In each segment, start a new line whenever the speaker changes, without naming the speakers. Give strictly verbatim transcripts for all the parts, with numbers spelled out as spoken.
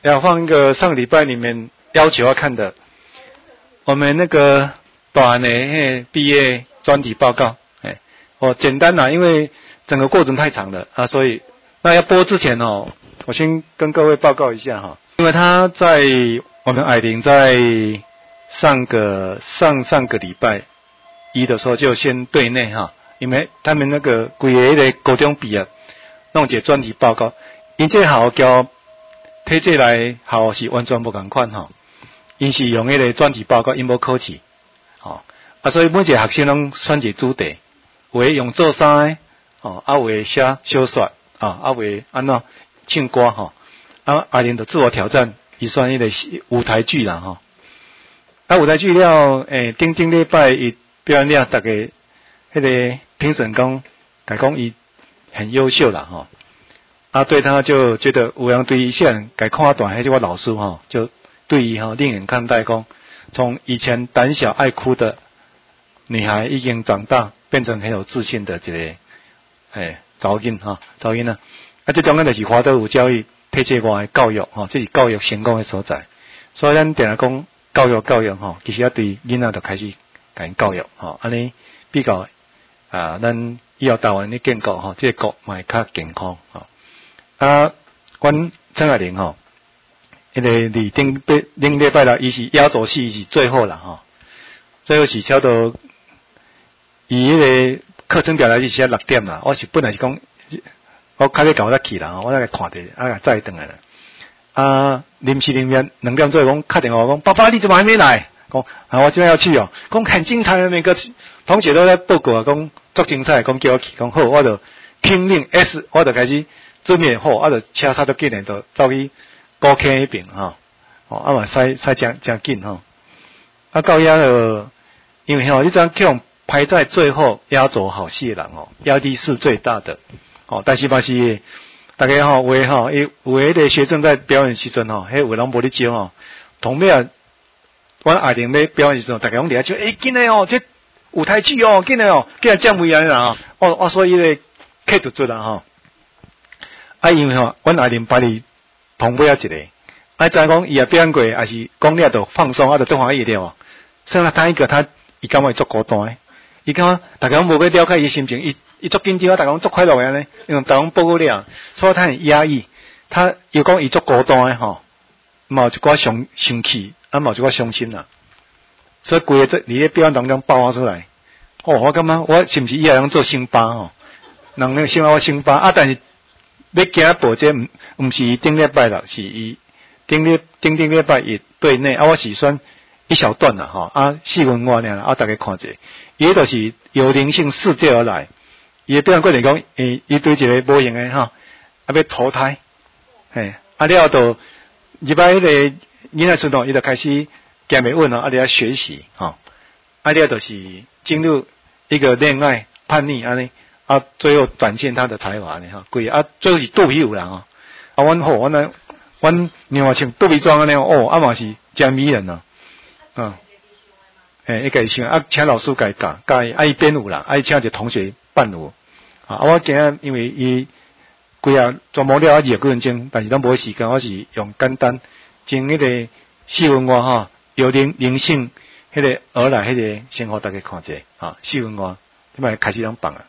要放一个上个礼拜你们要求要看的，我们那个短的嘿毕业专题报告，哎，我简单啦，因为整个过程太长了啊，所以那要播之前哦，我先跟各位报告一下哈，因为他在我们艾琳在上个上上个礼拜一的时候就先对内哈，因为他们那个规个的高中毕业弄一个专题报告，因这好叫推这来好是完全不同款哈，因是用迄个专题报告，因无考试，哦，啊，所以每一个学生拢选一个主题，有诶用做衫诶，哦，啊有诶写小说，啊，啊有诶安怎唱歌吼，啊阿玲的自我挑战，伊选迄个舞台剧啦吼，啊舞台剧了，诶，顶顶礼拜伊表演了，大家迄个评审讲，甲讲伊很优秀啦吼。啊，对他就觉得有人对伊现在改看短，还是我老师哈，就对伊哈另眼看待，讲从以前胆小爱哭的女孩，已经长大变成很有自信的这个诶查某囡哈，查某囡仔。啊，这中间就是华德福教育体制外的教育哈，这是教育成功的所在。所以咱定来讲教育教育哈，其实要对囡仔就开始甲因教育哈，安尼比较啊，咱以后台湾的建构哈，这个国嘛会较健康哈。啊，阮陈爱玲吼，迄个李顶礼顶礼拜六，伊是压轴戏，伊是最后啦吼，最后是差不多，伊迄个课程表来是写六点啦，我是本来是讲，我开始搞我才去啦，我那个看着，啊再转来啦。啊，临时临面两点钟讲打电话讲，爸爸你怎么还没来？讲啊，我今天要去哦，讲很精彩的那个同学都在报告啊，讲足精彩，讲叫我去，讲好，我就听令 S， 我就开始。准备好，啊，就车煞都紧诶，就走去高坑迄边吼，哦，啊嘛驶驶真真紧吼，啊到遐就，因为吼，你知去用排在最后压轴好戏的人吼，压力是最大的，哦，但是嘛是，大家吼有诶吼，有诶个学生在表演时阵吼，迄有人无咧招吼，同尾啊，阮爱玲咧表演时阵，大家拢伫遐招，诶，紧诶哦，这舞台剧哦，紧诶哦，紧来降位啊啦，哦，我所以咧客就做啦吼。啊，因为吼，阮爱玲把你同尾啊一个，啊，再讲伊也表演过，还是讲了就放松，啊，就做欢喜了。剩下他一个，他伊感觉做孤单诶，伊感觉大家拢无要了解伊心情，伊伊足紧张，大家拢足快乐诶呢，因为大家拢报告了，所以他很压抑。他又讲伊足孤单诶吼，嘛有一寡生生气，啊，嘛有一寡伤心啦。所以规个这伫咧表演当中爆发出来。哦，我感觉我是毋是以后通做辛巴吼？人那个想我辛巴啊，但是。要行步这毋毋是顶礼拜六，是伊顶礼顶顶礼拜一对内啊，我是选一小段啦吼啊，四分外尔啦啊，大家看者，伊著是由灵性世界而来，伊诶表演过程讲，伊伊对一个无形诶吼，啊要投胎，嘿，啊了后入来迄个囡仔时阵，伊就开始行袂稳咯，啊你要学习吼，啊了就是进入一个恋爱叛逆安尼。啊，最后展现他的才华呢哈，贵啊，最后是肚皮舞啦哈，啊，阮好，阮那阮另外穿肚皮装安尼哦，啊嘛是真迷人呐，嗯，诶，一个想啊，请老师改教，教伊啊伊编舞啦，啊伊请一个同学伴舞，啊，我今日因为伊规啊专门了啊二十几分钟，但是咱无时间，我是用简单，从迄个四分外哈，由灵灵性迄个而来迄个生活，大家看者啊，四分外，即摆开始咱放啊。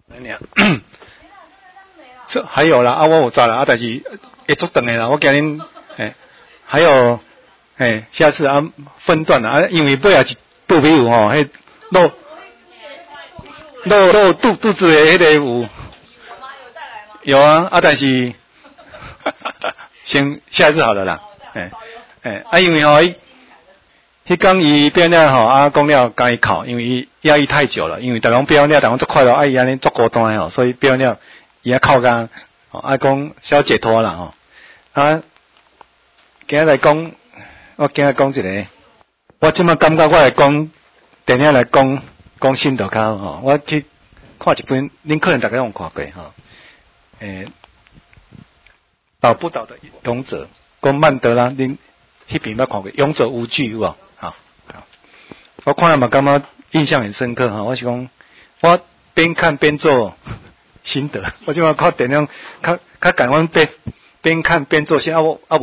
这还有啦，啊，我有知啦，啊，但是会足长的啦，我今日诶，还有诶，下次啊分段啦，啊，因为尾啊是肚皮舞吼，迄露露露肚肚子的迄个舞，有啊，啊，但是先下一次好了啦，诶诶，啊，因为吼伊。迄讲伊表演了吼，啊讲了甲伊哭，因为伊压抑太久了，因为逐个表演了，逐个足快乐，啊伊安尼足孤单吼，所以表演了伊也哭甲，吼啊讲小解脱啦吼，啊，今日来讲，我今日讲一个，我即摆感觉我来讲电影来讲讲心就较好吼，我去看一本，恁可能逐个有看过吼，诶，导不导的勇者，讲曼德拉，恁迄边捌看过，勇者无惧有无？我看了嘛，感觉印象很深刻哈。我是讲，我边看边做心得。我即摆看电影，较较感官边边看边做心，啊我啊无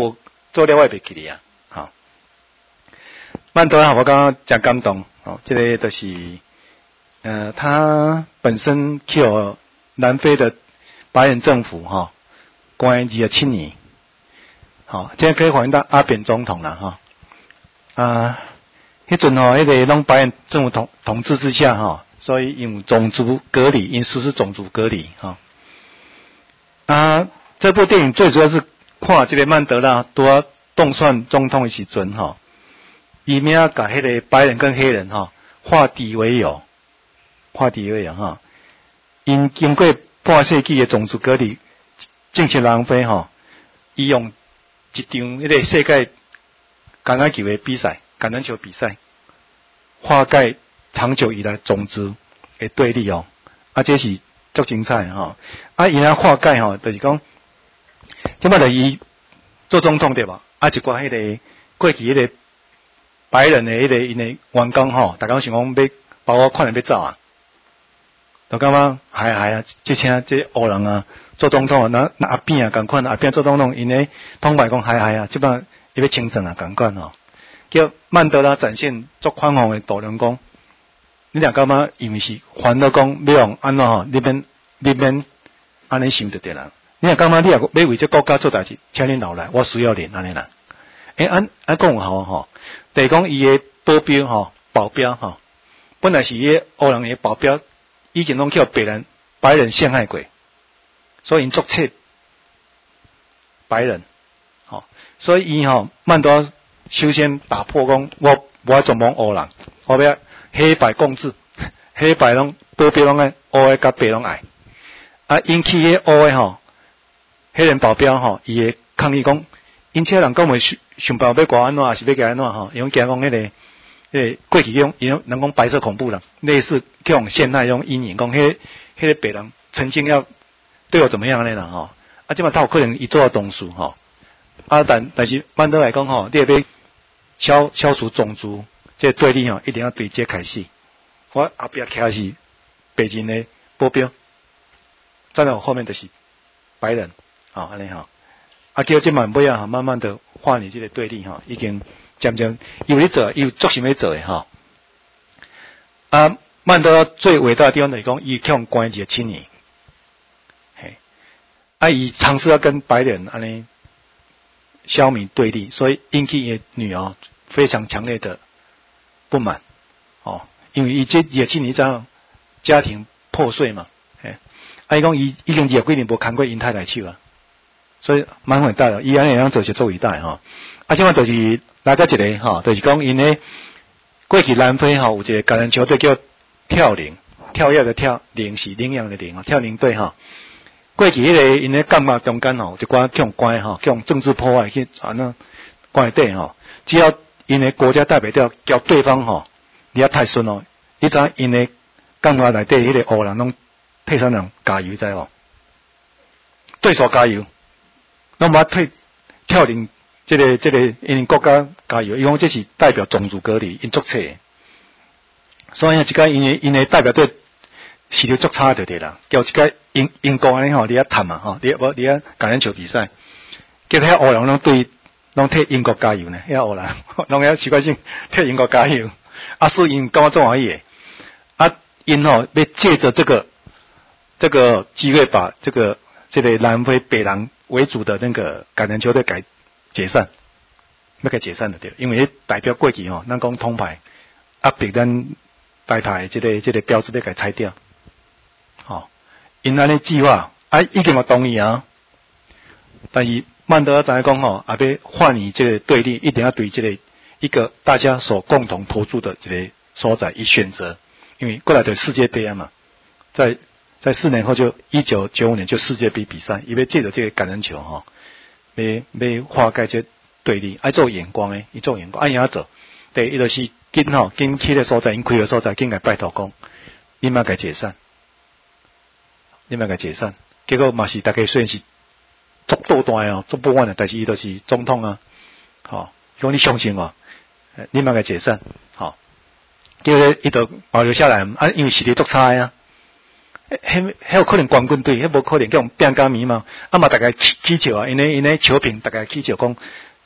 做了我袂记哩啊，好、哦。曼德拉我刚刚讲感动哦，这个就是，呃，他本身去了南非的白人政府哈、哦，关于二十七年，好、哦，这样可以反映到阿扁总统了哈、哦，啊，迄阵吼，迄个拢白人政府统统治之下哈、哦，所以用种族隔离，因实施种族隔离哈。哦啊，这部电影最主要是看这个曼德拉拄当选总统的时阵哈，伊咩啊，甲迄个白人跟黑人哈化敌为友，化敌为友哈。因经过半世纪的种族隔离，进行南非哈，伊用一场迄个世界橄榄球的比赛，橄榄球比赛，化解长久以来种族的对立哦，啊，这是足精彩哈。啊，伊啊化解吼，就是讲，即摆就伊做总统对吧？啊，一寡迄个过去迄个白人的迄个因的员工吼，大家想讲要把我看人要走啊，就感觉还还啊，即请即黑人啊做总统啊，那那阿扁啊共款，阿扁做总统，因咧统派讲还还啊，即摆伊要清算啊共款吼，叫曼德拉展现足宽宏的度量讲，你俩感觉因为是烦恼讲要用安怎吼，你免你免安尼想就对啦。你若感觉你若要为这国家做代志，请恁留来，我需要恁安尼啦。诶、欸，安安讲有效吼，第讲伊诶保镖吼，保镖吼，本来是伊诶黑人诶保镖，以前拢叫白人白人陷害过，所以因作册白人，吼，所以伊吼曼多首先打破讲，我我要专帮黑人，我要黑白共治，黑白拢保镖拢爱，黑诶甲白拢爱，啊引起迄黑诶吼。黑人保镖吼，伊会抗议讲，因这人讲袂想想办法要搞安怎，还是要搞安怎吼？因为惊讲迄个，迄个过去用，因人讲白色恐怖人，类似这种现代用阴影，讲迄迄个白人曾经要对我怎么样呢啦吼？啊，即摆他有可能伊做到同事吼，啊，但但是曼德来讲吼，你要消消除种族这个对立吼，一定要对这开始。我后壁徛是白人的保镖，再到后面就是白人。好，安尼吼，啊，叫即慢尾啊，慢慢的化解这个对立吼，已经渐渐有咧做，有足想要做诶吼。啊，曼德拉最伟大的地方就是讲，伊向关系七年，嘿，啊，伊尝试要跟白人安尼消弭对立，所以引起伊女儿非常强烈的不满，哦，因为伊这二七年这样家庭破碎嘛，嘿，啊，伊讲伊已经二几年无看过因太太手啊。所以蛮伟大的，伊安尼样做是做伟大吼。啊，即摆就是来到一个吼，就是讲因咧过去南非吼有一个橄榄球队叫跳羚，跳跃的跳，羚是羚羊的羚啊，跳羚队吼。过去迄个因咧干嘛中间吼，一寡种关吼，种政治破坏去安那关底吼，只要因咧国家代表掉叫对方吼，你要太顺哦，你知因咧干嘛内底迄个黑人拢替啥人加油知无？对手加油。那么退跳领这个这个因国家加油，伊讲这是代表种族隔离，因作册，所以啊，即个因因的代表队是条足差就对啦，叫一个英英国安尼吼，你遐谈嘛吼，你无你遐橄榄球比赛，叫遐黑人拢对拢替英国加油呢，遐黑人拢遐奇怪性替英国加油，啊，所以因干嘛做玩意？啊，因吼要借着这个这个机会把这个这个南非北人为主的那个橄榄球队改解散，要改解散的对，因为代表过去吼，咱讲通牌压迫咱台派这个这个标志要改拆掉，吼，因安尼计划啊已经有同意啊，但是曼德拉知影讲吼，啊要换你这个对立，一定要对这个一个大家所共同投注的这个所在以选择，因为过来的世界杯啊嘛，在。在四年后就一九九五年就世界杯比赛，因为借着这个橄榄球哈，要要化解这对立，爱做眼光诶，伊做眼光，按样做，对，伊就是紧吼，紧去个所在，因开个所在，紧来拜托讲，你莫该解散，你莫该解散，结果嘛是大家虽然是足斗大哦，足不完的，但是伊都是总统啊，吼，讲你相信我，你莫该解散，吼，结果伊就保留下来，啊，因为实力足差啊。迄迄有可能冠军队，迄无可能叫变假迷嘛。啊嘛，大家起起笑啊，因为因为球评大家起笑讲，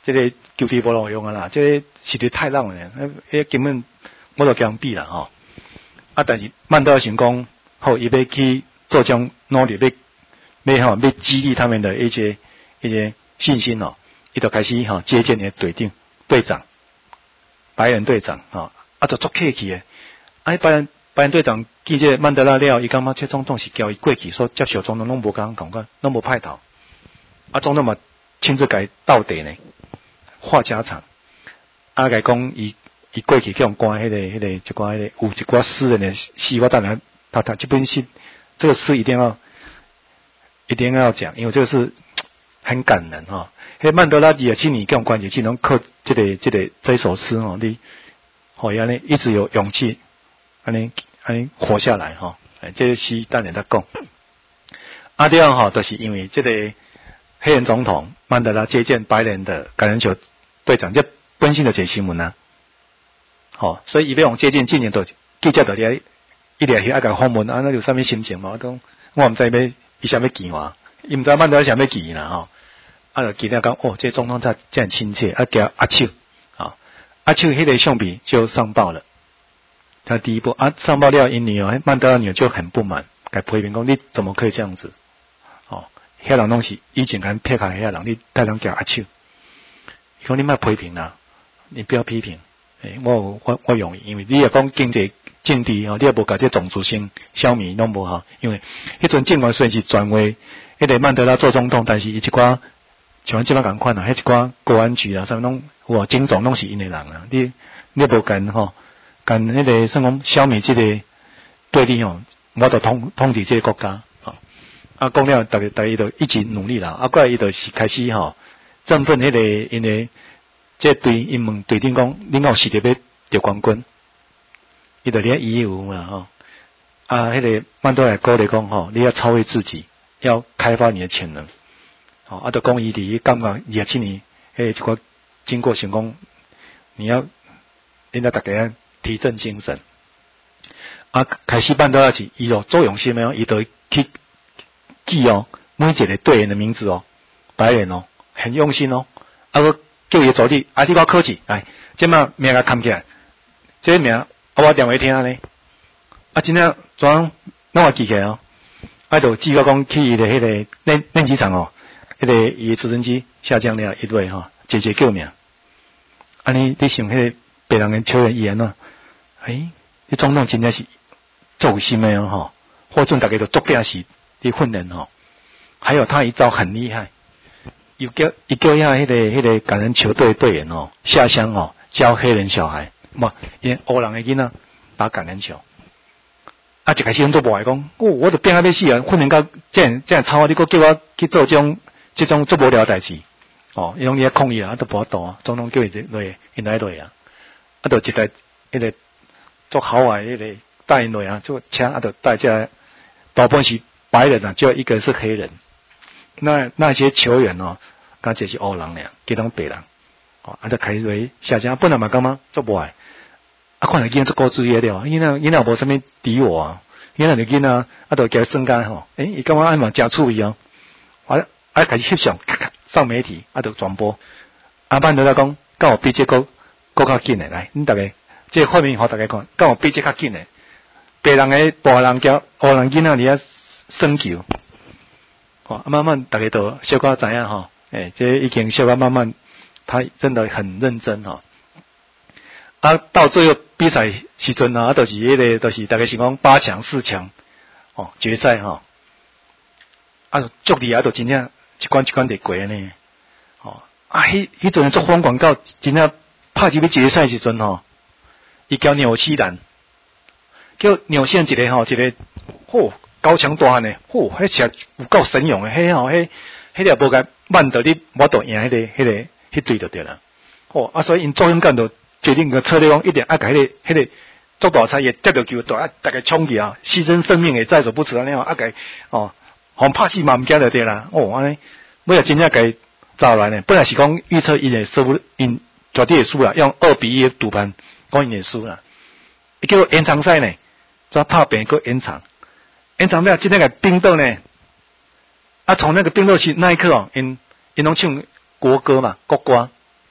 这个球队无路用啊啦，这个实在太烂了，迄根本我都跟比啦吼。啊，但是曼德拉成功后，伊要去做种努力，要要吼要激励他们的一些一些信心哦，伊就开始吼接见的队长队长，白人队长吼，啊就足客气的，啊白人白人队长见这曼德拉了，伊感觉这总统是交伊过去所接受总统拢无讲讲讲，拢无派头，啊总统嘛亲自甲道地呢，话家常，啊甲讲伊。伊过去去用关迄个、迄个一寡、迄个有一寡诗人的诗，我当然他他这本诗，这个诗一定要一定要讲，因为这个是很感人哈。迄曼德拉也请你跟关节，去能靠这个、这个这一首诗哦，你好像呢一直有勇气，安尼安尼活下来哈。哎，这个诗当然在讲。阿第二哈，都是因为这个黑人总统曼德拉接见白人的橄榄球队长，这本身就一个新闻啊。吼、哦，所以伊要用接近今年都记者就咧一直去爱甲访问，啊，那有啥物心情嘛？我讲我毋知要伊啥物见我，伊毋知曼德拉啥物见啦吼。啊，就记者讲哦，这总统他这样亲切，啊叫阿秋，啊阿秋迄个相片就上报了。他第一步啊上报了，因女儿曼德拉女儿就很不满，甲批评讲你怎么可以这样子？哦，遐人拢是以前敢撇开遐人，你带人叫阿秋，伊讲你莫批评啦，你不要批评。欸、我我我容易，因为你也讲经济政治吼，你也无甲这种族性消灭拢无吼，因为迄阵尽管虽然是转为迄个曼德拉做总统，但是伊一寡像即摆共款啊，迄一寡国安局啊，啥物拢哇警总拢是因诶人啊，你你无干吼，干迄个算讲消灭即个对立吼，我就统统治即个国家啊，啊讲了，逐个逐个就一起努力啦，啊过来伊就是开始吼振奋迄个因诶。这对因问队长讲，恁有实力要得冠军，伊就咧义务嘛吼。啊，迄、那个曼德拉鼓励讲吼，你要超越自己，要开发你的潜能。吼、哦，啊，就讲伊伫感觉廿七年，迄一寡经过成功，你要恁要大家提振精神。啊，开始曼德拉是伊有做用心的哦，伊就去记哦每一个队员的名字哦，白人哦，很用心哦，啊个。叫伊助理，啊！你我考试，哎，即马名甲扛起来，这个名啊，我电话听咧，啊，真正怎样拢我记起来哦，啊，就记到讲去伊的迄个练练机场哦，迄、那个伊的直升机下降了一位吼，直接救命。啊，你你想迄个别人的球员言啊，哎，你总统真正是做有心的哦吼，或者大家都做表示的训练吼，还有他一招很厉害。又叫伊叫遐迄个迄个橄榄球队队员哦下乡哦教黑人小孩，嘛因黑人的囡仔打橄榄球，啊一开始人都无爱讲，哦我都变啊要死啊，训练到这样这样操，你佫叫我去做这种这种做无聊代志，哦伊拢伊抗议啊，都无法度啊，总统叫伊落，因来落啊，啊就一台迄个做豪华迄个带因落啊，做车啊就带这大部分是白人啊，只有一个是黑人。那那些球员哦，刚才是黑人俩，其他白人，哦，啊，就开始下降，本来嘛干嘛做不爱，啊，看来囡仔做高职业了，囡仔囡仔无啥物敌我啊，囡仔就囡仔啊，就叫升干吼，诶，伊感觉爱嘛真趣味哦，啊啊开始翕相，咔咔上媒体，啊，就传播，啊，班就来讲，甲我比这个更较紧诶，来，恁大家这个画面互大家看，甲我比这较紧诶，白人诶大人叫黑人囡仔伫遐升球。哦，慢慢大家都小可知影吼，诶，这已经小可慢慢，他真的很认真吼。啊，到最后比赛时阵啊，都、就是迄、那个，都、就是大家是讲八强、四强，哦，决赛吼，啊，足厉害，都真正一关一关得过呢。哦，啊，迄迄阵做疯广告，真正拍入去决赛时阵吼，伊叫纽西兰，叫纽西兰一个吼，一个，嚯、哦！高强大汉诶，嚯、哦，迄车有够神勇诶，迄吼，迄迄个无甲慢到你，我都赢迄、那个、迄、那个、迄队就对啦。哦，啊，所以因作用干就决定个策略讲，一定爱甲迄、那个、迄、那个做大菜也接到球，都啊大家冲去啊，牺牲生命也在所不辞啊，那样啊个哦，互拍死嘛毋惊就对啦。哦，安尼，尾啊真正甲走来呢，本来是讲预测因会输，因绝对会输啦，用二比一的赌盘讲因会输啦。伊叫延长赛呢，再拍平个延长。延长了，今天个冰豆呢？啊，从那个冰豆期那一刻哦，因因拢唱国歌嘛，国歌，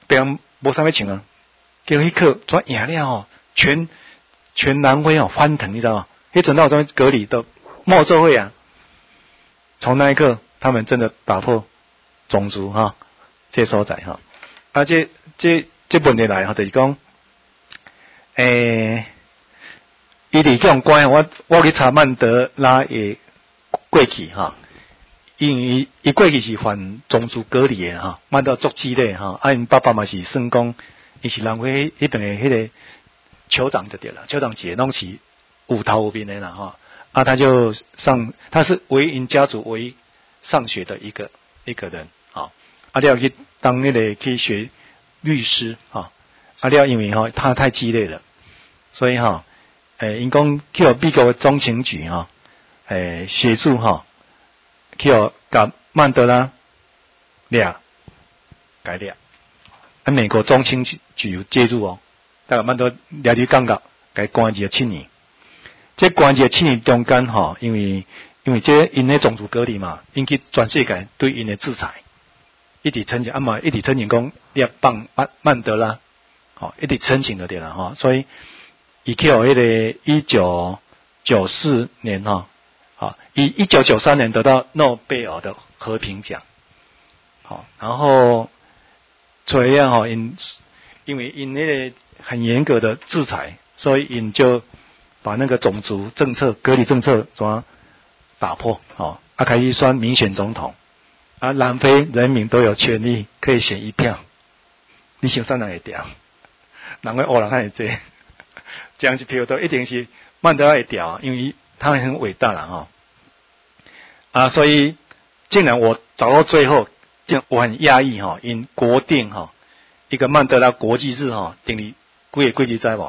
别人无啥物穿啊，结果迄刻转赢了吼，全全南非哦翻腾，你知道吗？迄阵闹种隔离的冒社会啊，从那一刻，他们真的打破种族哈、哦，这所在哈，啊这这这问题来哈，就是讲，诶、欸，伊伫这种关，我我去查曼德拉的过去哈。因为伊过去是犯种族隔离的哈，曼德足激烈哈，啊因爸爸嘛是算讲，伊是南非迄边的迄个酋长就对了，酋长级拢是有头有面的啦哈，啊他就上，他是唯因家族唯一上学的一个一个人啊，啊了去当那个去学律师啊，啊了因为哈他太激烈了，所以哈，诶因讲去了美国的中情局哈，诶协助哈。去哦，甲曼德拉俩改俩，啊，美国中情局有介入哦，但曼德拉去感觉该关一个七年，这关一个七年中间吼，因为因为这因的种族隔离嘛，引起全世界对因的制裁，一直申请啊嘛，一直申请讲要放曼曼德拉，吼，一直申请就对了吼，所以伊去哦，迄个一九九四年吼。好，以一九九三年得到诺贝尔的和平奖。好，然后这样哈，因因为因那个很严格的制裁，所以因就把那个种族政策、隔离政策怎么打破？哦，啊，开始选民选总统，啊，南非人民都有权利可以选一票。你想啥人会掉？难怪欧人还会这，这样一票都一定是曼德拉会掉，因为他们很伟大了哈，啊，所以竟然我找到最后，竟我很压抑哈，因国定哈一个曼德拉国际日哈，定你几个几日知无？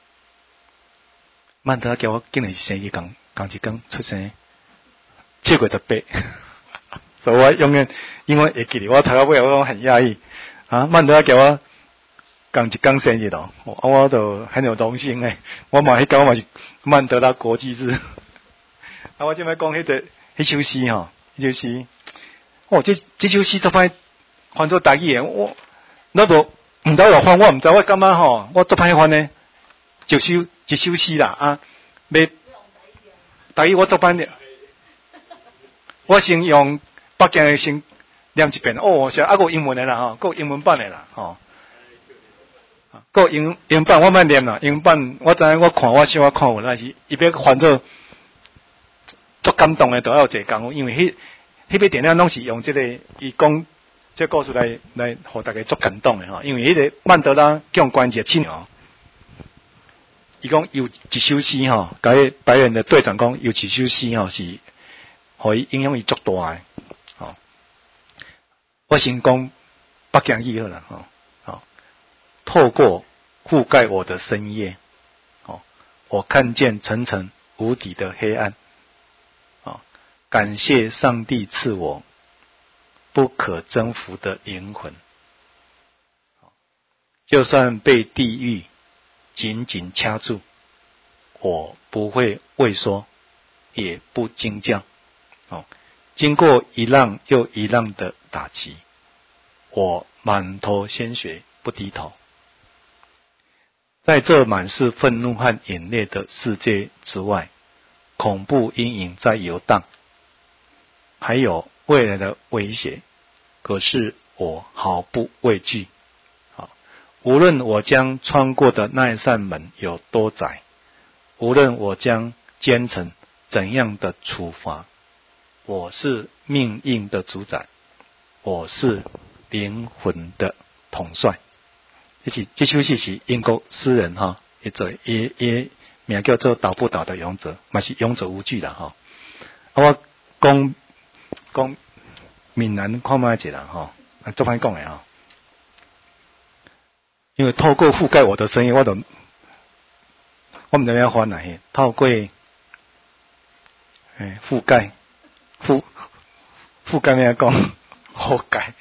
曼德拉叫我竟然是星期刚刚一天出生，七月十八，所以我永远因为会记得，我头到尾我很压抑啊，曼德拉叫我。刚一刚生日咯，我我都很有荣幸诶。我嘛迄讲嘛是曼德拉国际日，啊，我即摆讲迄个迄首诗吼，迄首诗，哦，这这首诗做歹翻做台语诶，我那无毋知落翻，我毋知我感觉吼，我做歹翻呢，就首一首诗啦啊，要台语我做歹，我先用北京诶先念一遍，哦，是啊，还有英文诶啦吼，还有英文版诶啦吼。个英英版我莫念啦，英版我知影我看我想我看有，但是伊要翻做足感动诶，都要有一个功夫，因为迄迄部电影拢是用即、這个伊讲即故事来来，互大家足感动诶吼。因为迄个曼德拉叫关节七年，伊讲有一首诗吼，甲迄白人的队长讲有一首诗吼是，互伊影响伊足大诶。吼，我先讲北京语好啦吼。透过覆盖我的深夜，哦，我看见层层无底的黑暗，哦，感谢上帝赐我不可征服的灵魂，就算被地狱紧紧掐住，我不会畏缩，也不惊叫，哦，经过一浪又一浪的打击，我满头鲜血不低头。在这满是愤怒和眼泪的世界之外，恐怖阴影在游荡，还有未来的威胁，可是我毫不畏惧。好，无论我将穿过的那一扇门有多窄，无论我将奸臣怎样的处罚，我是命运的主宰，我是灵魂的统帅。这是这首诗是英国诗人哈，一做伊伊名叫做岛不岛的勇者，嘛是勇者无惧啦哈。啊，我讲讲闽南看卖一啦哈，啊做歹讲诶哈。因为透过覆盖我的声音，我都我毋知要翻哪去，透过诶覆盖覆覆盖咩讲？覆盖，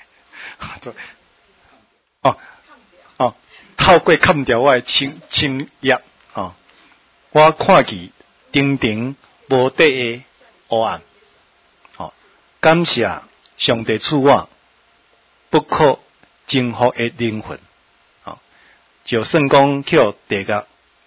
哦。哦，透过砍掉我的青青叶哦，我看见顶顶无底的黑暗。哦，感谢上帝赐我不可征服的灵魂，哦，就算讲去地甲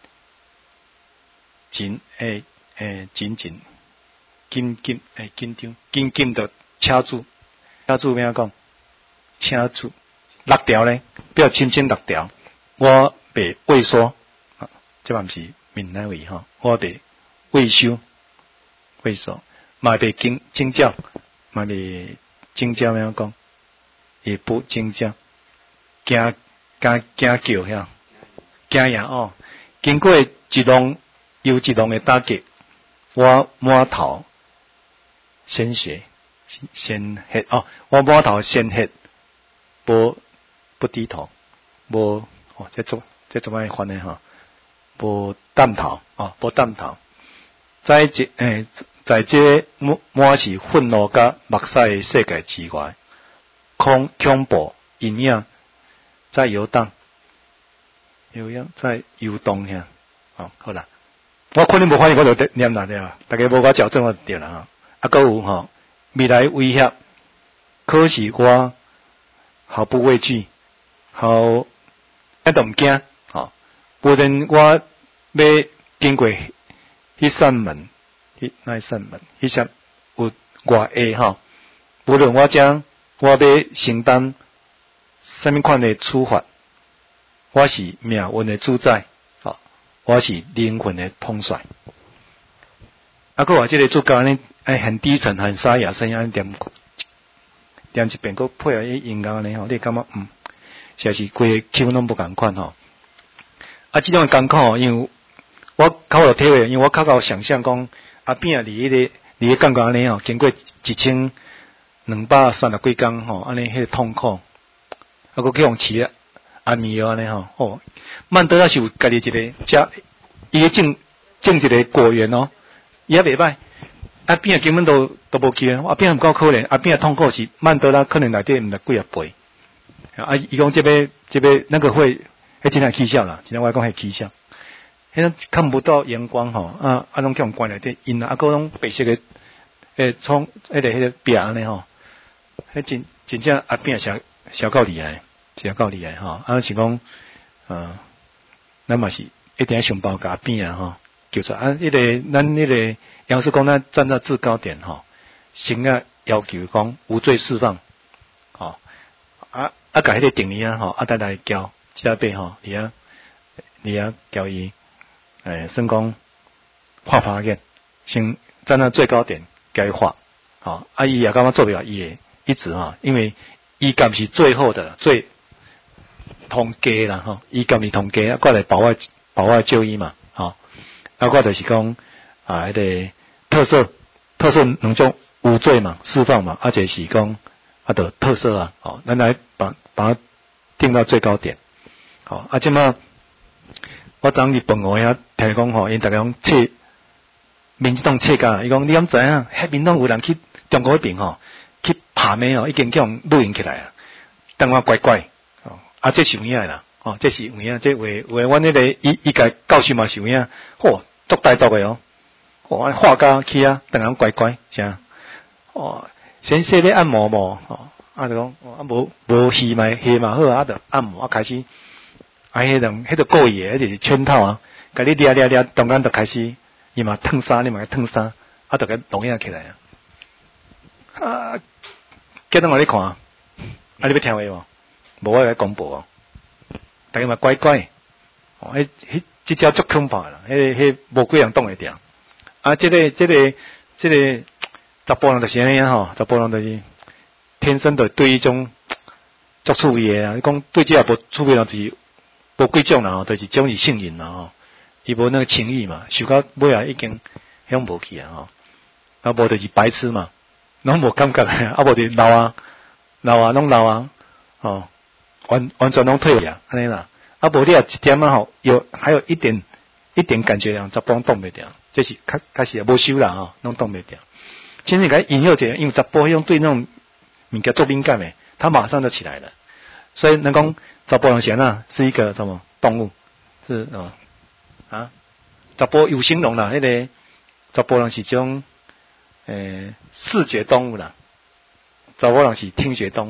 真诶诶真真紧紧诶紧张紧紧的车主，车主咩讲？车主六条咧，比较轻轻六条，我袂畏缩，啊，这嘛毋是闽南话吼，我袂畏羞。畏缩，嘛袂惊惊叫，嘛袂惊叫，咩讲？也不惊叫，惊惊惊叫遐，惊呀哦！经过一浪又一浪的打击，我满头鲜血，鲜血哦！我满头鲜血，无不低头，无哦，这做这怎么翻的哈？无淡头哦，无淡头，在这诶。在这满满是愤怒甲目屎的世界之外，恐恐怖阴影在游荡，游荡在游动遐。哦，好啦，我可能无发现，我就念啦对啊，大家无我矫正我就对啦哈。啊，搁有吼未来威胁，可是我毫不畏惧，毫一都毋惊。吼，无论我要经过迄扇门。迄那扇门，迄扇有外下吼，无论我将我要承担什么款的处罚，我是命运的主宰，吼，我是灵魂的统帅。啊，佮我这个主角呢，哎，很低沉、很沙哑声音，点点一遍，佮配合迄音乐呢，吼，你感觉嗯，实在是规个气氛拢不共款吼。啊，这种艰苦吼，因为我较有体会，因为我较有想象讲。阿边啊，离迄个离迄感觉安尼吼，经过一千两百三十几工吼，安尼迄个痛苦，啊，佮去用饲啊安眠药安尼吼，哦，曼德拉是有家己一个遮，伊个种种一个果园哦，伊也袂歹，阿边啊根本都都无去啊，阿边毋够可怜，阿边啊痛苦是曼德拉可能内底毋知几啊倍，啊，伊讲这边这边那个会，迄真系起笑啦，真系我讲系起笑。迄种看不到阳光吼，啊啊，拢叫人关内底阴啊，啊，个种白色的诶，从迄个迄个壁安尼吼，迄真真正阿边小小够厉害，小够厉害吼，啊是讲，呃，咱嘛是一定要想办法阿边啊吼，叫做啊，迄个咱迄个杨师公咱站在制高点吼，先啊要求讲无罪释放，吼，啊啊，甲迄个定义啊吼，啊，再来交加倍吼，你啊你啊交伊。诶，算讲画发现，先站在最高点该画，好，啊伊也感觉做不了伊诶，一直哈，因为伊敢是最后的最通家啦吼，伊敢是通家，啊，过来保外保外就医嘛，吼，啊，我就是讲啊，迄个特色特色两种无罪嘛，释放嘛，而且是讲啊的特色啊，好，咱来把把它定到最高点，好，啊，即嘛。我昨日饭后遐听讲吼，因逐个讲切民进党切家，伊讲你敢知影？迄民党有人去中国迄边吼，去拍咩吼，已经叫人录音起来啊，当我怪怪哦，啊，这是有影啦，哦，这是有影，这话话阮迄个伊伊家教授嘛是有影，嚯，足大毒诶哦，嚯，画家去啊，当人怪怪，啥？哦，先说咧按摩无，哦，啊就讲，啊无无戏嘛，戏嘛好啊，就按摩啊开始。啊，迄种迄个故意诶，迄就是圈套啊！甲你掠掠掠，当然就开始，伊嘛烫衫，你嘛烫衫，啊，就甲录影起来啊！啊，叫等我咧看，啊，你要听话无？无我来广播哦，大家嘛乖乖，哦，迄迄即只足恐怖啦，迄迄无几人挡会掉。啊，即、這个即、這个即、這个查甫人就是安尼啊吼，查甫人就是天生的对迄种足趣味诶啊！你讲对即个无趣味人就是。无几种啦吼，就是种是性瘾啦吼，伊无那个情谊嘛，受到尾啊已经向无去啊吼，啊无就是白痴嘛，拢无感觉啊，啊无就是老啊老啊拢老啊，哦，完完全拢退啊，安尼啦，啊无你啊一点啊吼，有还有一点一点感觉啊，十波挡袂掉，这是开开始无修啦吼，拢挡袂掉。今天给引诱者，因为十波用对那种物件做敏感诶，他马上就起来了。所以，人讲查甫人是啊，是一个什么动物？是哦啊，查甫有形容啦，迄、那个查甫人是种诶视觉动物啦，查甫人是听觉动物啦，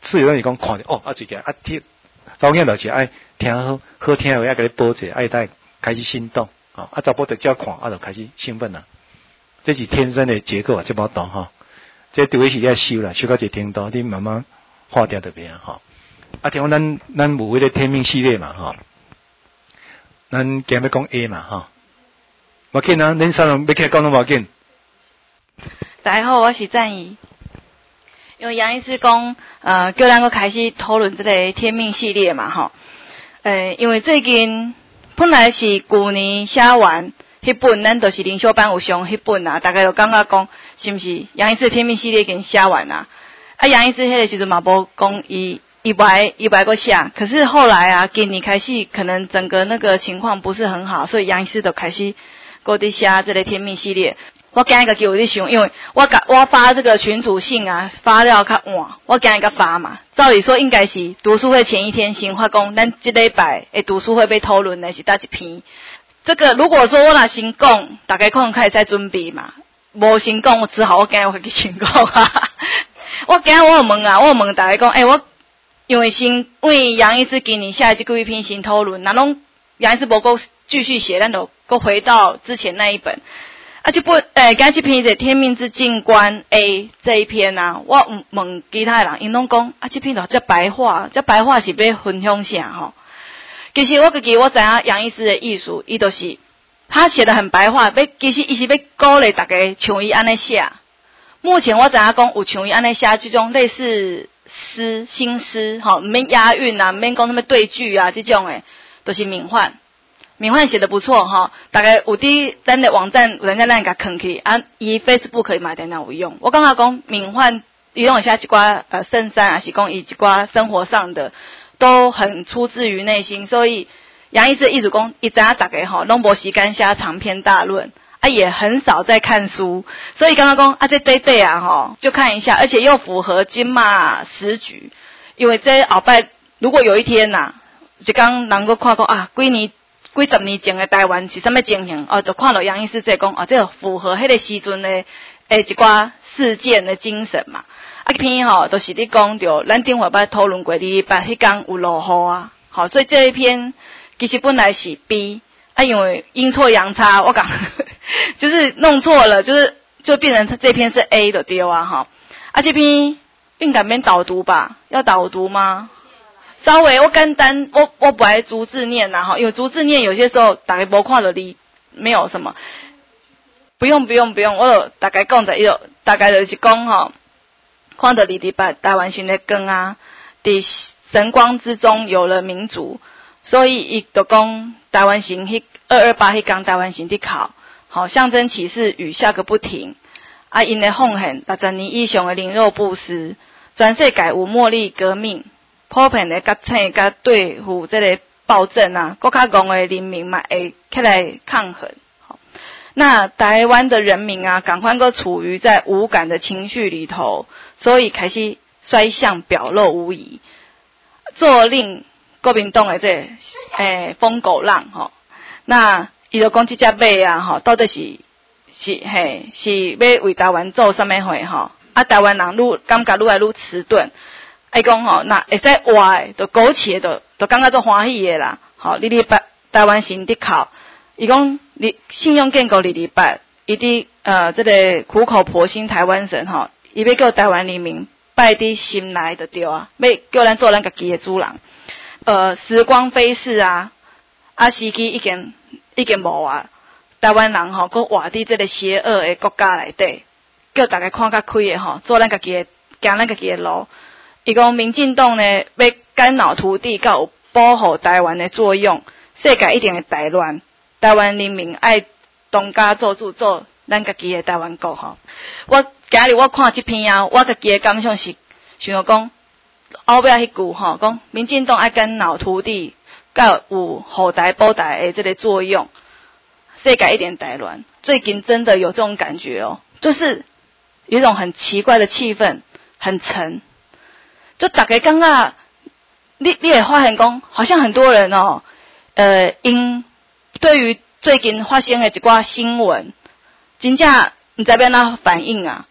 室友咱是讲看着哦，啊最近啊听，查某囝就是爱听好好听的话，爱甲你保者，爱带开始心动，哦，啊查甫就叫看，啊就开始兴奋啦。这是天生的结构啊，这无懂哈。这除非是要修啦，修到一程度，你慢慢化掉就变啊哈。啊，听讲咱咱有迄个天命系列嘛哈，咱今日要讲 A 嘛哈。无要紧啊，恁三人要起来讲拢无要紧。
大家好，我是赞怡。因为杨医师讲，呃，叫咱个开始讨论这个天命系列嘛吼。呃，因为最近本来是去年写完迄本，咱就是灵修班有上迄本啊，大家就感觉讲，是毋是杨医师天命系列已经写完啊？啊，杨医师迄个时阵嘛无讲伊伊不爱伊不爱个写，可是后来啊，今年开始可能整个那个情况不是很好，所以杨医师就开始搁伫写这个天命系列。我今日个叫你想，因为我甲我发这个群组信啊，发了较晚，我今日个发嘛。照理说应该是读书会前一天先发讲，咱这礼拜诶读书会被讨论的是哪一篇？这个如果说我若先讲，大家可能开始在准备嘛。无先讲，我只好我今日我自己先讲啊。我今日我有问啊，我有问大家讲，诶、欸，我因为先因为杨医师今年下一几篇先讨论，那拢杨医师无够继续写，咱就够回到之前那一本。啊，这本诶，今这篇是《天命之境观 A》这一篇啊，我问其他人，因拢讲啊，这篇就这白话，这白话是要分享啥吼？其实我自己我知影杨医师的意思，伊就是他写得很白话，要其实伊是要鼓励大家像伊安尼写。目前我知影讲有像伊安尼写这种类似诗、新诗，吼，毋免押韵啊，毋免讲什么对句啊，这种诶，都、就是名幻。名幻写得不错哈，大概有伫咱的网站，有人家咱甲囥去啊，伊 Facebook 可以买点点有用。我刚刚讲名幻，伊拢有写一寡呃圣山啊，是讲伊一寡生活上的，都很出自于内心。所以杨医师的意思讲，伊知影大家吼拢无时间写长篇大论，啊也很少在看书，所以刚刚讲啊这对对啊吼，就看一下，而且又符合金马时局，因为这后摆如果有一天呐、啊，一刚能够看讲啊，几年。几十年前的台湾是什么情形？哦，就看到杨医师在讲，哦，这个符合迄个时阵的诶一寡事件的精神嘛。啊，篇吼都、就是你讲着，咱顶回捌讨论过，你捌迄天有落雨啊。好，所以这一篇其实本来是 B， 啊，因为阴错阳差，我讲就是弄错了，就是就变成这篇是 A 的丢啊哈。啊，这篇应该免导读吧？要导读吗？稍微我简单，我我不爱逐字念啦哈，因为逐字念有些时候大概无看到你没有什么，不用不用不用，我有大概讲的有大概就是讲吼，看到你伫把台湾新的光啊，伫神光之中有了民主，所以伊就讲台湾行迄二二八迄天台湾行的考，好象征启示雨下个不停，啊因的奉献六十年以上的灵肉布施，全世界有茉莉革命。普遍的甲青甲对付这个暴政啊，更较戆的人民嘛会起来抗衡。那台湾的人民啊，赶快个处于在无感的情绪里头，所以开始衰相表露无遗，做令国民党的这个、诶疯狗浪吼。那伊就讲这只马啊吼，到底是是嘿是要为台湾做什么货吼？啊，台湾人愈感觉愈来愈迟钝。伊讲吼，那会使活诶，就苟且的，就感觉做欢喜诶啦。吼，日日八台湾神伫考，伊讲你信用建构日日八，伊伫呃这个苦口婆心台湾神吼，伊要叫台湾人民拜伫心内就对啊，要叫咱做咱家己诶主人。呃，时光飞逝啊，啊时机已经已经无啊，台湾人吼，佫活伫这个邪恶诶国家内底，叫大家看较开诶吼，做咱家己诶，行咱家己诶路。伊讲民进党呢要干扰土地，甲有保护台湾的作用，世界一定会大乱。台湾人民爱当家做主，做咱家己的台湾国吼。我今日我看这篇啊，我家己的感想是，想讲后壁迄句吼，讲民进党爱干扰土地，甲有护台保台的这个作用，世界一定大乱。最近真的有这种感觉哦，就是有一种很奇怪的气氛，很沉。就大家感觉，你你会发现讲，好像很多人哦，呃，因对于最近发生的一寡新闻，真正唔知要哪反应啊。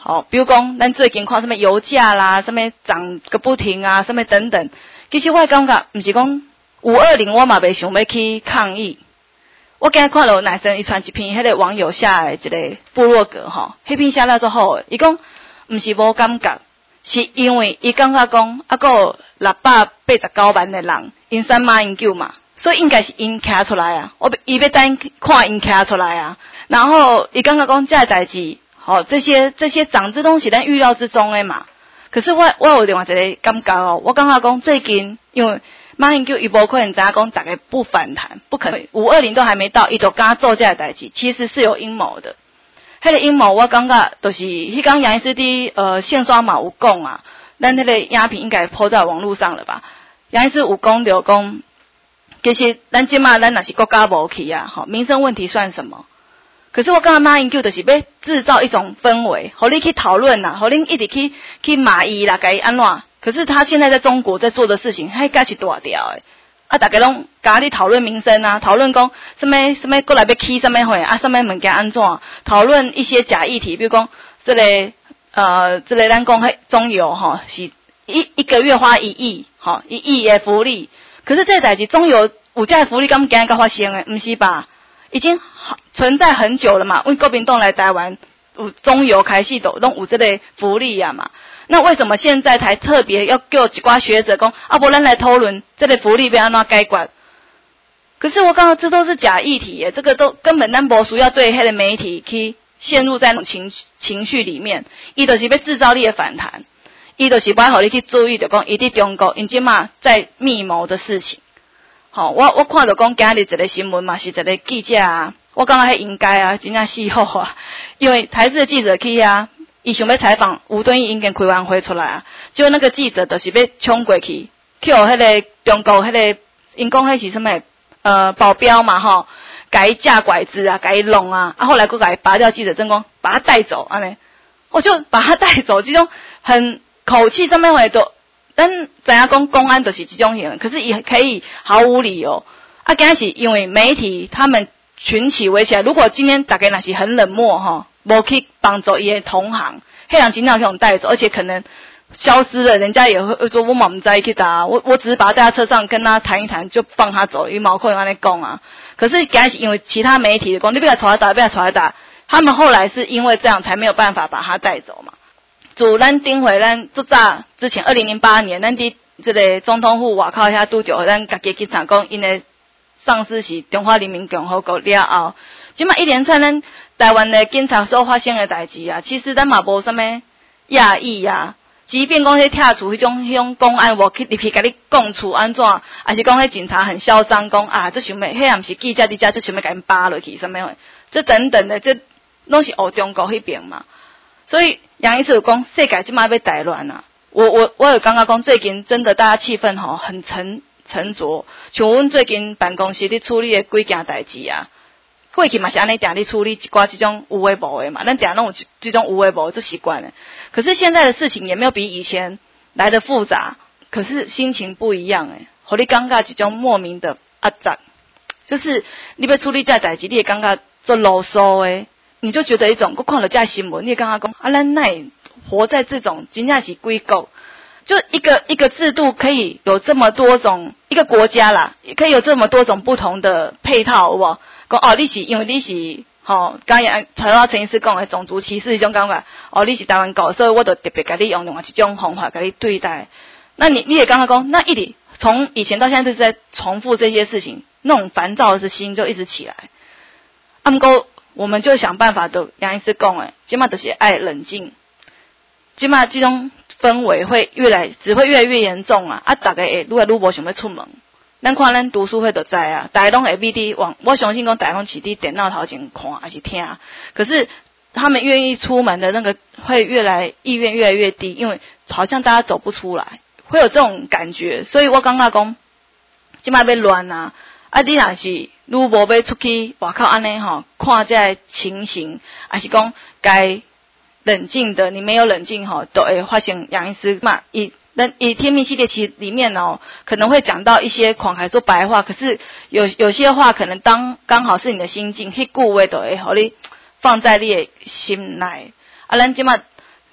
好、哦，比如讲咱最近看什么油价啦，什么涨个不停啊，什么等等。其实我感觉，毋是讲五二零我嘛袂想要去抗议。我今日看到乃生伊传一篇迄个网友写的一个部落格吼，迄篇写了做好诶。伊讲毋是无感觉，是因为伊感觉讲啊个六百八十九万的人因选马英九嘛，所以应该是因徛出来啊。我伊要等看因徛出来啊。然后伊感觉讲这代志，吼、哦、这些这些涨这东西咱预料之中的嘛。可是我我有另外一个感觉哦，我感觉讲最近因为马英九伊无可能知影讲大家不反弹，不可能五二零都还没到，伊就敢做这个代志，其实是有阴谋的。迄、那个阴谋我感觉就是迄刚杨医师伫呃线刷嘛有讲啊，咱迄个影片应该抛在网络上了吧？杨医师有讲就讲，其实咱即马咱若是国家无去啊，吼民生问题算什么？可是我感觉马英九就是要制造一种氛围，互你去讨论呐，互恁一直去去骂伊啦，甲伊安怎？可是他现在在中国在做的事情，他应该是大条诶。啊，大家拢甲你讨论民生啊，讨论讲什么什么过来要起什么会啊，什么物件安怎？讨论一些假议题，比如讲这个呃，这个咱讲迄中油吼，是一一个月花一亿，吼一亿的福利。可是这代志中油有这福利，敢今日才发生诶，毋是吧？已经存在很久了嘛，因为国民党来台湾，有中油开始都拢有这个福利啊嘛。那为什么现在才特别要叫一寡学者讲啊？不，咱来讨论这个福利要安怎解决？可是我刚刚这都是假议题耶，这个都根本咱无需要对迄个媒体去陷入在那种情情绪里面，伊就是要制造你的反弹，伊就是要互你去注意，就讲伊伫中国因即马在密谋的事情。好、哦，我我看到讲今日一个新闻嘛，是一个记者啊，我感觉迄应该啊，真正死好啊，因为台视的记者去啊。伊想要采访吴敦义，已经开完会出来啊，结果那个记者就是要冲过去，去互迄个中国迄、那个，因讲迄是什么呃保镖嘛吼，甲伊架拐子啊，甲伊弄啊，啊后来佫甲伊拔掉记者证，讲把他带走安尼，我就把他带走，这种很口气上面话都，咱知影讲公安就是这种人，可是也可以毫无理由，啊，今仔是因为媒体他们群起围起来，如果今天大家若是很冷漠吼。无去帮助伊的同行，黑人经常给我们带走，而且可能消失了，人家也会说我嘛唔知去打，我我只是把他带到车上跟他谈一谈，就放他走，因为毛可能安尼讲啊。可是刚是因为其他媒体的讲，你不要传打，不要传打，他们后来是因为这样才没有办法把他带走嘛。就咱顶回咱做早之前二零零八年，咱伫这个总统府外口遐拄着，咱家己警察讲，因的上司是中华人民共和国了后。即嘛一连串咱台湾的警察所发生的代志啊，其实咱嘛无啥物讶异啊。即便讲迄拆除迄种迄种公安无去入去甲你讲处安怎，还是讲迄警察很嚣张，讲啊，这想要迄也毋是记者伫遮，这想要甲因扒落去什么的，这等等的，这拢是学中国迄边嘛。所以杨医师有讲世界即马要大乱啊。我我我有感觉讲最近真的大家气氛吼很沉沉着，像阮最近办公室咧处理的几件代志啊。过去嘛是安尼定咧处理一寡这种有诶无诶嘛，咱定拢有这种有诶无做习惯了。可是现在的事情也没有比以前来的复杂，可是心情不一样诶，互你感觉一种莫名的压榨，就是你要处理这代志，你也感觉做啰嗦诶，你就觉得一种，我看了这新闻，你也感觉讲啊，咱奈活在这种真正是鬼狗。就一个一个制度可以有这么多种，一个国家啦，也可以有这么多种不同的配套，有无？讲哦，你是因为你是吼，刚才传到陈医师讲的种族歧视这种感觉，哦，你是台湾狗，所以我就特别给你用另外一种方法给你对待。那你你也刚刚讲，那一直从以前到现在都在重复这些事情，那种烦躁的心就一直起来。啊，不过我们就想办法的，杨医师讲诶，起码就是爱冷静，起码这种氛围会越来只会越来越严重啊！啊，大家会愈来愈无想要出门。咱看咱读书会就知啊，大家拢会比伫往，我相信讲大家拢是伫电脑头前看还是听，可是他们愿意出门的那个会越来意愿越来越低，因为好像大家走不出来，会有这种感觉。所以我感觉讲，即摆要乱啊！啊，你若是愈无要出去外口安尼吼，看这个情形，还是讲该冷静的，你没有冷静吼，都会发生杨医师嘛，以那以天命系列其实里面哦，可能会讲到一些狂海说白话，可是有有些话可能当刚好是你的心境，迄句话都会互你放在你的心内。啊，咱即马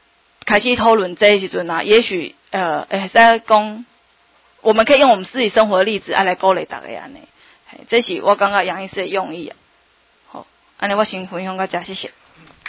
开始讨论这时阵啊，也许呃，会使讲，我们可以用我们自己生活的例子啊来鼓励大家安尼，这是我感觉杨医师的用意啊。好，安尼我先分享到这，谢谢。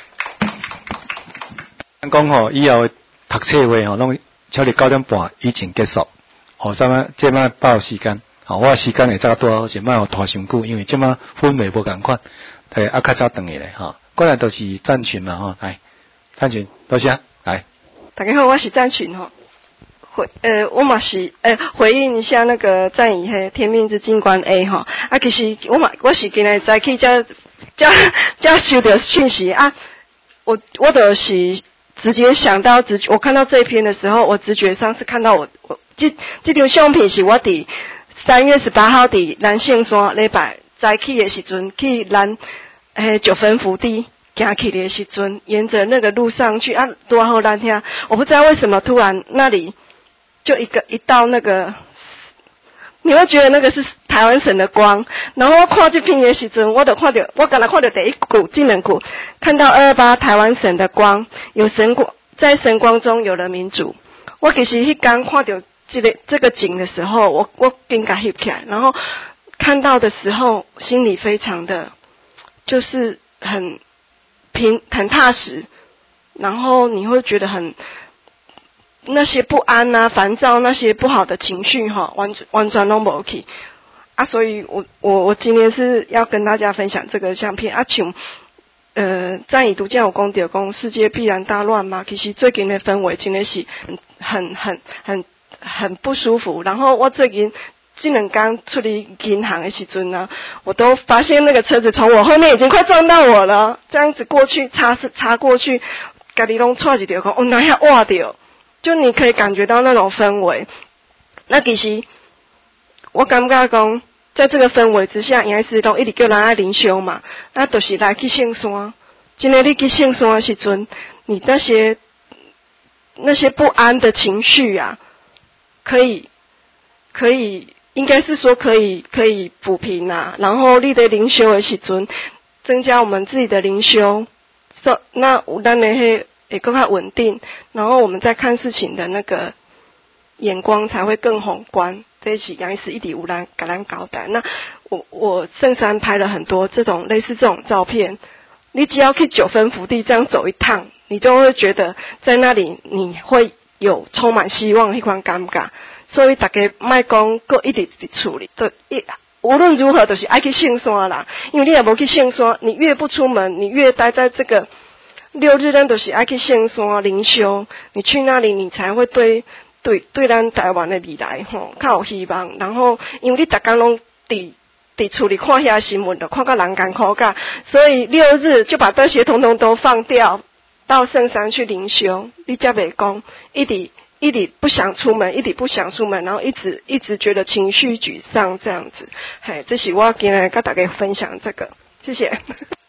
咱讲吼，以后读册会吼，拢超过九点半以前结束。哦，啥物？即摆报时间，吼，我时间会早多，是莫互拖伤久，因为即摆氛围无共款，对，啊较早转去咧，吼。过来都是赞群嘛，吼，来，赞群，多谢，来。
大家好，我是赞群吼。回呃，我嘛是呃回应一下那个赞以迄天命之金冠 A 吼。啊，其实我嘛我是今日早起才才才收到讯息啊，我我就是直接想到直我看到这一篇的时候，我直觉上是看到我我这这张相片是我伫三月十八号伫南线山礼拜早起的时阵去南诶九分福地。行去的时阵，沿着那个路上去啊，多好难听！我不知道为什么突然那里就一个一道那个，你会觉得那个是台湾省的光。然后我看这片的时阵，我就看到，我刚才看到第一股技能股，看到二二八台湾省的光，有神光，在神光中有了民主。我其实迄刚看到这个这个景的时候，我我更加翕起来，然后看到的时候，心里非常的就是很。平很踏实，然后你会觉得很那些不安啊、烦躁那些不好的情绪哈，完完全都没去啊。所以我我我今天是要跟大家分享这个相片啊，像呃，在以独家有讲到讲世界必然大乱嘛，其实最近的氛围真的是很很很很不舒服。然后我最近。这两天处理银行的时阵呢，我都发现那个车子从我后面已经快撞到我了，这样子过去擦擦过去，家己拢错一条讲，哦，哪下哇掉，就你可以感觉到那种氛围。那其实我感觉讲，在这个氛围之下，应该是都一直叫人爱灵修嘛，那就是来去圣山。今天你去圣山的时阵，你那些那些不安的情绪啊，可以可以。应该是说可以可以抚平啊，然后你的灵修的时阵，增加我们自己的灵修，说那有咱的迄会更加稳定，然后我们在看事情的那个眼光才会更宏观。这是杨医师一直有咱给咱交代。那我我圣山拍了很多这种类似这种照片，你只要去九分福地这样走一趟，你就会觉得在那里你会有充满希望那款感觉。所以大家莫讲，搁一直伫处理，都一无论如何都是爱去圣山啦。因为你若无去圣山，你越不出门，你越待在这个六日，咱都是爱去圣山灵修。你去那里，你才会对对对咱台湾的未来吼较有希望。然后，因为你逐工拢伫伫厝里看遐新闻，就看到人艰苦噶，所以六日就把这些统统都放掉，到圣山去灵修。你才袂讲一直。一直不想出门，一直不想出门，然后一直一直觉得情绪沮丧这样子。嘿，这是我今天跟大家分享这个，谢谢。